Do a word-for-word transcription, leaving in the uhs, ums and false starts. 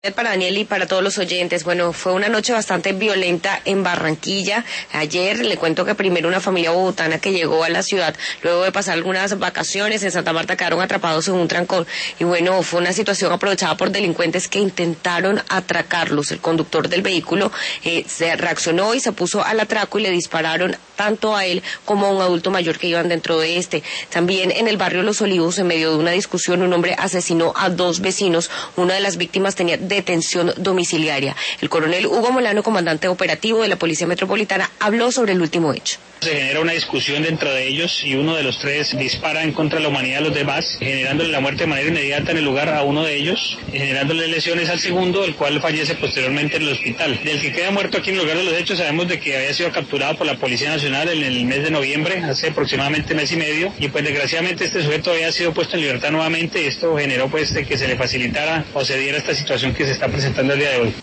Para Daniel y para todos los oyentes, bueno, fue una noche bastante violenta en Barranquilla. Ayer le cuento que primero una familia bogotana que llegó a la ciudad, luego de pasar algunas vacaciones en Santa Marta, quedaron atrapados en un trancón. Y bueno, fue una situación aprovechada por delincuentes que intentaron atracarlos. El conductor del vehículo eh, se reaccionó y se puso al atraco y le dispararon tanto a él como a un adulto mayor que iban dentro de este. También en el barrio Los Olivos, en medio de una discusión, un hombre asesinó a dos vecinos. Una de las víctimas tenía detención domiciliaria. El coronel Hugo Molano, comandante operativo de la Policía Metropolitana, habló sobre el último hecho. Se genera una discusión dentro de ellos y uno de los tres dispara en contra de la humanidad a los demás, generándole la muerte de manera inmediata en el lugar a uno de ellos, generándole lesiones al segundo, el cual fallece posteriormente en el hospital. Del que queda muerto aquí en el lugar de los hechos, sabemos de que había sido capturado por la Policía Nacional en el mes de noviembre, hace aproximadamente mes y medio, y pues desgraciadamente este sujeto había sido puesto en libertad nuevamente. Esto generó pues de que se le facilitara o se diera esta situación que se está presentando el día de hoy.